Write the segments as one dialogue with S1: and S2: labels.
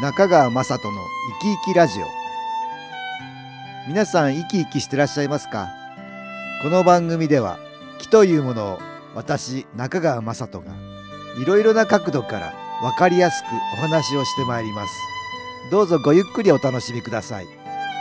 S1: 中川雅人の生き生きラジオ。皆さん生き生きしてらっしゃいますか？この番組では気というものを私中川雅人がいろいろな角度から分かりやすくお話をしてまいります。どうぞごゆっくりお楽しみください。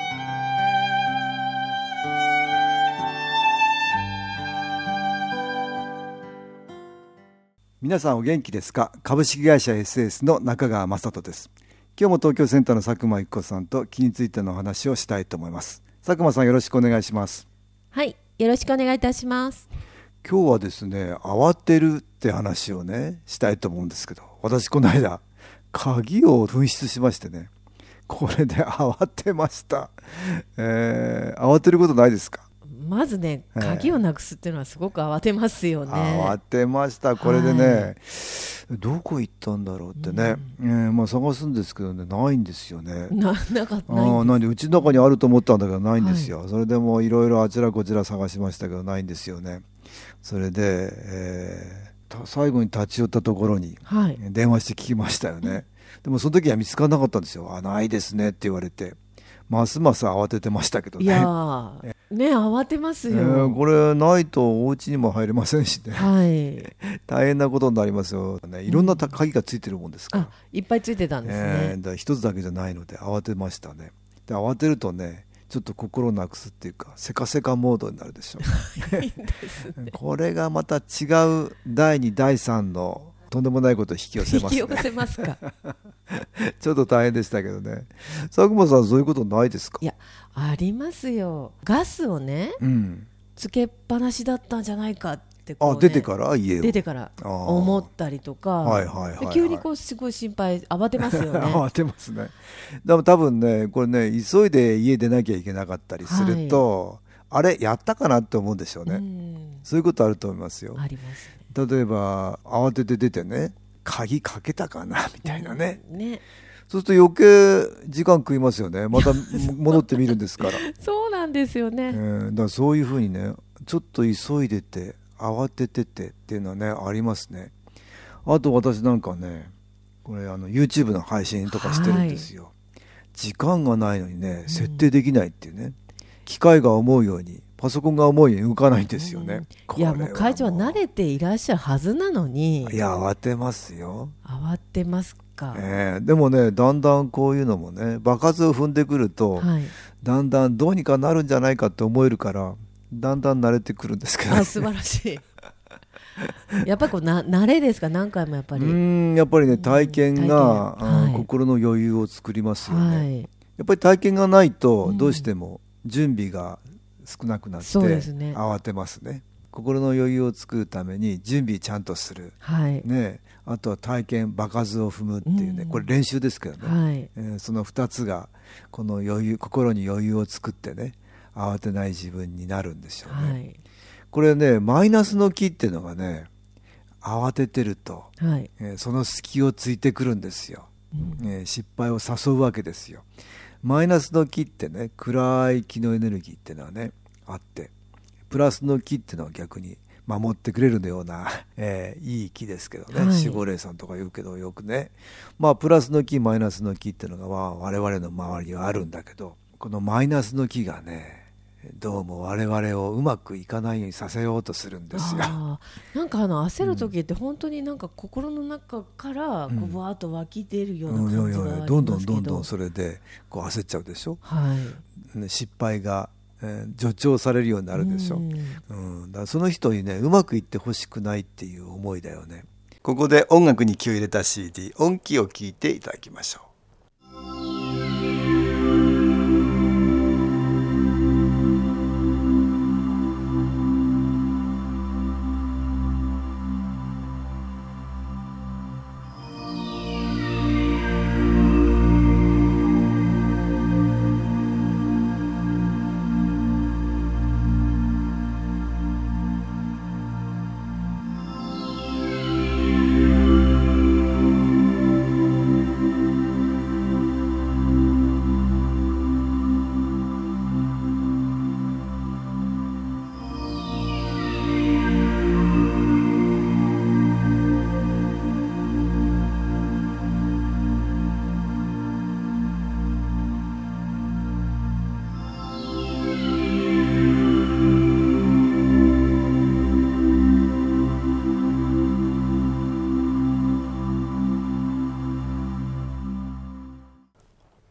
S1: 皆さんお元気ですか？株式会社 SS の中川雅人です。今日も東京センターの佐久間一子さんと気についてのお話をしたいと思います。佐久間さん、よろしくお願いします。
S2: はい、よろしくお願いいたします。
S1: 今日はですね、慌てるって話をねしたいと思うんですけど、私この間鍵を紛失しましてね、これで慌てました。慌てることないですか？
S2: まずね、鍵をなくすっていうのはすごく慌てますよね。
S1: 慌てました。これでね、どこ行ったんだろうってね、探すんですけどね、ないんですよね。
S2: なかった。
S1: なんでうちの中にあると思ったんだけどないんですよ。それでもいろいろあちらこちら探しましたけどないんですよね。それで、最後に立ち寄ったところに電話して聞きましたよね。でもその時は見つからなかったんですよ。ないですねって言われて、ますます慌ててましたけどね。
S2: いやーね、慌てますよ。
S1: これないとお家にも入れませんしね、大変なことになりますよね。いろんな鍵がついてるもんですから、
S2: いっぱいついてたんですね。
S1: だ一つだけじゃないので慌てましたね。で慌てるとね、ちょっと心をなくすっていうか、せかせかモードになるでしょう。
S2: いいですね。
S1: これがまた違う第2第3のとんでもないことを引き寄せますね。
S2: 引き寄せますか。
S1: ちょっと大変でしたけどね。佐久間さん、そういうことないですか？
S2: いや、ありますよ。ガスをね、つけっぱなしだったんじゃないかってこう、ね、
S1: 出てから家を
S2: 出てから思ったりとか、急にこうすごい心配、慌てますよね。
S1: 慌てますね。でも多分ね、これね、急いで家出なきゃいけなかったりすると、あれやったかなって思うんでしょうね。そういうことあると思いますよ。
S2: ありますね。
S1: 例えば慌てて出てね、鍵かけたかなみたいなね。そうすると余計時間食いますよね。また戻ってみるんですから。
S2: そうなんですよね。
S1: だからそういうふうにね、ちょっと急いでて慌てててっていうのはね、ありますね。あと私なんかね、これYouTube の配信とかしてるんですよ。時間がないのにね、設定できないっていうね。機械が思うように、パソコンが思うように動かないんですよね。
S2: いや、もう会長は慣れていらっしゃるはずなのに。
S1: いや、慌てますよ。
S2: 慌てますか。
S1: でもね、だんだんこういうのもね、場数を踏んでくると、だんだんどうにかなるんじゃないかって思えるから、だんだん慣れてくるんですけど、
S2: 素晴らしい。やっぱりこう慣れですか？何回もやっぱり
S1: やっぱりね、体験が心の余裕を作りますよね。やっぱり体験がないとどうしても準備が少なくなって慌てますね。心の余裕を作るために準備ちゃんとする、あとは体験、場数を踏むっていうね、これ練習ですけどね、その2つがこの心に余裕を作ってね、慌てない自分になるんでしょうね。これね、マイナスの気っていうのがね、慌ててると、その隙をついてくるんですよ。失敗を誘うわけですよ。マイナスの気ってね、暗い気のエネルギーっていうのはねあって、プラスの気っていうのは逆に守ってくれるような、いい気ですけどね、守護霊さんとか言うけどよくね、プラスの気マイナスの気っていうのが我々の周りにはあるんだけど、このマイナスの気がね、どうも我々をうまくいかないようにさせようとするんですよ。
S2: なんか焦る時って本当になんか心の中からこうわーっと湧き出るような感じがありますけど、
S1: どんどんそれでこう焦っちゃうでしょ。失敗が助長されるようになるでしょ。だからその人にね、うまくいってほしくないっていう思いだよね。ここで音楽に気を入れた CD 音気を聞いていただきましょう。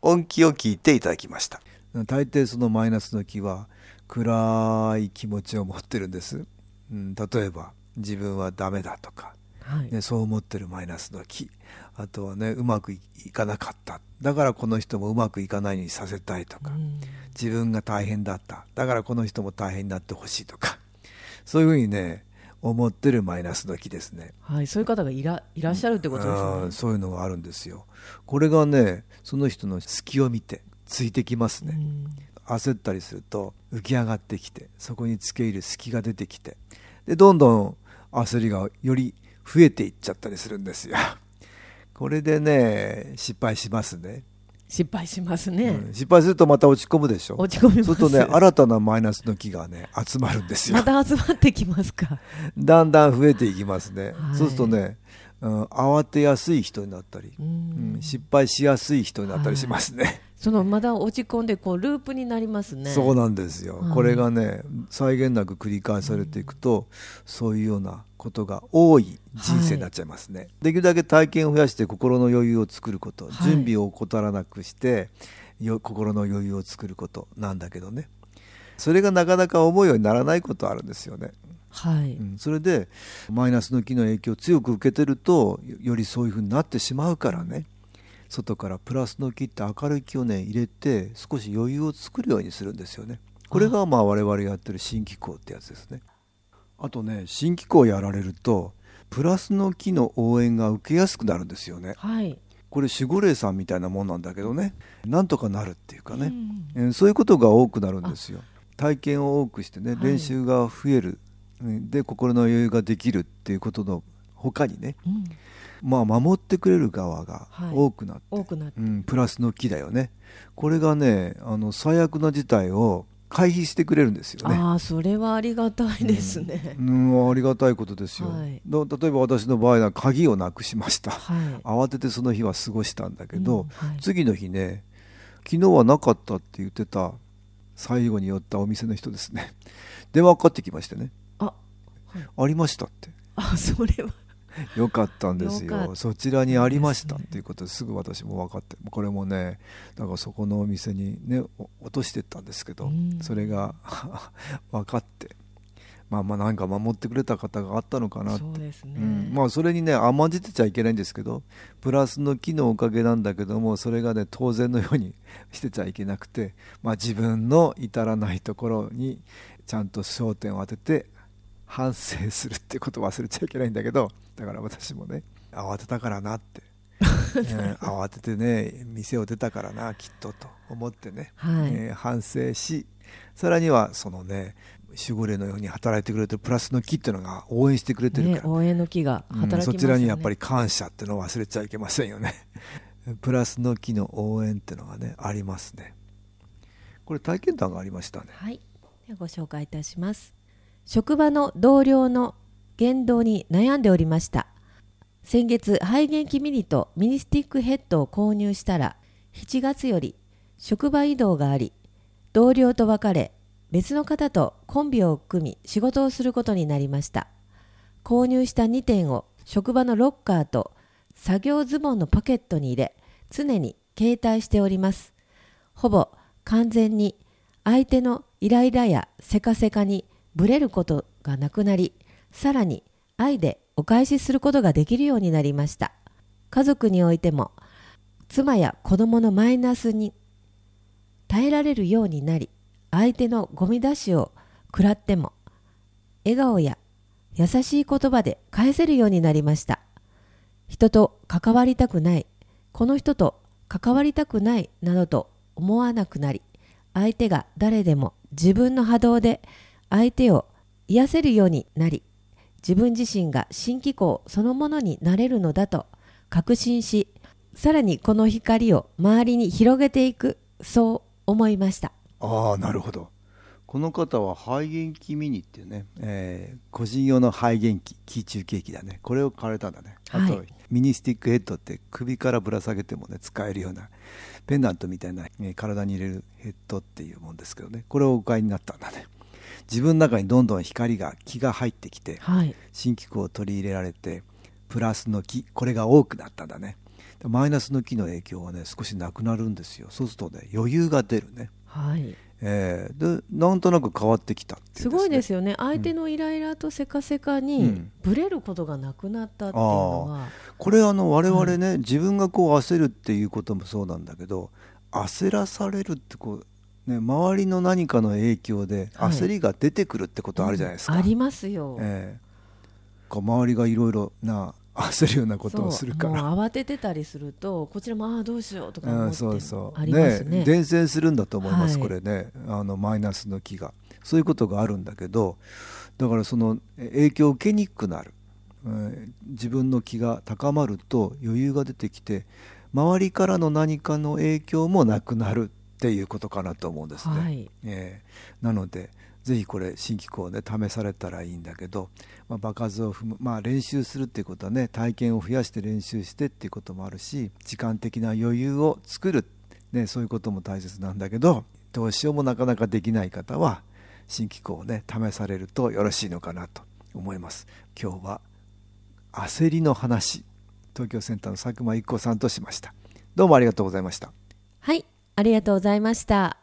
S1: 音気を聞いていただきました。大抵そのマイナスの気は暗い気持ちを持ってるんです、例えば自分はダメだとか、そう思ってるマイナスの気、あとはね、うまくいかなかった、だからこの人もうまくいかないようにさせたいとか、自分が大変だった、だからこの人も大変になってほしいとか、そういうふうにね思ってるマイナスの気ですね。
S2: そういう方がいらっしゃるってことですね。
S1: そういうのがあるんですよ。これがね、その人の隙を見てついてきますね。焦ったりすると浮き上がってきて、そこにつけ入る隙が出てきて、でどんどん焦りがより増えていっちゃったりするんですよ。これでね失敗しますね。
S2: 失敗しますね、
S1: 失敗するとまた落ち込むでしょ。
S2: 落ち込みます。
S1: そうするとね、新たなマイナスの気がね集まるんですよ。
S2: また集まってきますか。
S1: だんだん増えていきますね、そうするとね、慌てやすい人になったり、失敗しやすい人になったりしますね。
S2: そのまだ落ち込んでループになりますね。
S1: そうなんですよ、これがね際限なく繰り返されていくと、そういうようなことが多い人生になっちゃいますね、できるだけ体験を増やして心の余裕を作ること、準備を怠らなくして心の余裕を作ることなんだけどね、それがなかなか思うようにならないことあるんですよね。それでマイナスの気の影響を強く受けてると、よりそういうふうになってしまうからね、外からプラスの気って明るい気をね入れて少し余裕を作るようにするんですよね。これが我々やってる新気候ってやつですね。あとね、新気候をやられるとプラスの気の応援が受けやすくなるんですよね。これ守護霊さんみたいなもんなんだけどね、なんとかなるっていうかね、そういうことが多くなるんですよ。体験を多くしてね、練習が増える、で心の余裕ができるっていうことの他にね、守ってくれる側が多くなって、プラスの気だよね。これがね最悪な事態を回避してくれるんですよね。
S2: それはありがたいですね。
S1: ありがたいことですよ、例えば私の場合は鍵をなくしました、慌ててその日は過ごしたんだけど、次の日ね、昨日はなかったって言ってた最後に寄ったお店の人ですね、電話かかってきましてね、ありましたって。
S2: それは
S1: よかったんですよ。そちらにありましたっていうことですぐ私も分かって、これもねだからそこのお店にね落としてったんですけど、それが分かって、なんか守ってくれた方があったのかなって。そうですね、それにね甘んじてちゃいけないんですけど、プラスの気のおかげなんだけども、それがね当然のようにしてちゃいけなくて、自分の至らないところにちゃんと焦点を当てて反省するってことを忘れちゃいけないんだけど、だから私もね慌てたからなって、慌ててね店を出たからなきっとと思ってね、反省し、さらにはそのね守護霊のように働いてくれてるプラスの気っていうのが応援してくれてるから、
S2: 応援の気が働きますよね、
S1: そちらにやっぱり感謝っていうのを忘れちゃいけませんよね。プラスの気の応援っていうのがねありますね。これ体験談がありましたね。
S2: ではご紹介いたします。職場の同僚の言動に悩んでおりました。先月肺元気ミニとミニスティックヘッドを購入したら、7月より職場移動があり、同僚と別れ別の方とコンビを組み仕事をすることになりました。購入した2点を職場のロッカーと作業ズボンのポケットに入れ、常に携帯しております。ほぼ完全に相手のイライラやせかせかにブレることがなくなり、さらに愛でお返しすることができるようになりました。家族においても妻や子供のマイナスに耐えられるようになり、相手のゴミ出しを食らっても笑顔や優しい言葉で返せるようになりました。人と関わりたくない、この人と関わりたくないなどと思わなくなり、相手が誰でも自分の波動で相手を癒せるようになり、自分自身が新気候そのものになれるのだと確信し、さらにこの光を周りに広げていく、そう思いました。
S1: なるほど。この方は肺元気ミニっていうね、個人用の肺元気気中継機だね、これを買われたんだね。あと、ミニスティックヘッドって首からぶら下げてもね使えるようなペンダントみたいな、体に入れるヘッドっていうもんですけどね、これをお買いになったんだね。自分の中にどんどん気が入ってきて、新気候を取り入れられてプラスの気、これが多くなったんだね。 マイナスの気の影響がね少しなくなるんですよ。そうするとね余裕が出るね。
S2: はい。
S1: でなんとなく変わってきたっていうですね。
S2: すごいですよね。相手のイライラとせかせかにブレることがなくなったっていうのは、
S1: これ我々ね、自分がこう焦るっていうこともそうなんだけど、焦らされるってこう、ね、周りの何かの影響で焦りが出てくるってことあるじゃないですか。
S2: ありますよ。
S1: 周りがいろいろな焦るようなことをするから、
S2: もう慌ててたりするとこちらもどうしようとか思ってありますね。
S1: 伝染するんだと思います、これね、マイナスの気が。そういうことがあるんだけど、だからその影響を受けにくくなる、自分の気が高まると余裕が出てきて、周りからの何かの影響もなくなるっていうことかなと思うんですね。はい。なのでぜひこれ新機構ね試されたらいいんだけど、場数を踏む、練習するっていうことはね、体験を増やして練習してっていうこともあるし、時間的な余裕を作る、ね、そういうことも大切なんだけど、どうしようもなかなかできない方は新機構をね試されるとよろしいのかなと思います。今日は焦りの話、東京センターの佐久間一子さんとしました。どうもありがとうございました。
S2: はい、ありがとうございました。